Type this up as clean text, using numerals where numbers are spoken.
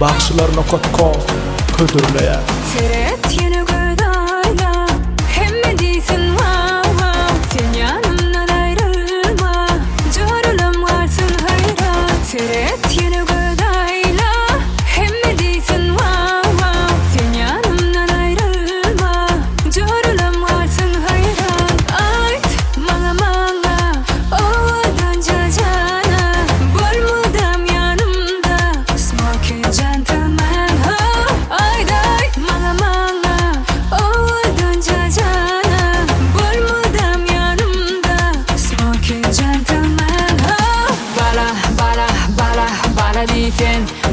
Bakışlarına kotko ködürleye Seret yeni gördayla hemme değilsin wow wow. Sen yanımdan ayrılma, canım varsın hayran. Seret yeni gördayla hemme değilsin wow wow. Sen yanımdan ayrılma, canım varsın hayran. Ait manga ovadan cacana, bulmudam yanımda smoking gentleman. Ay day manga ovadan cacana, bulmudam yanımda smoking gentleman. Bala bala bala bala değilsin.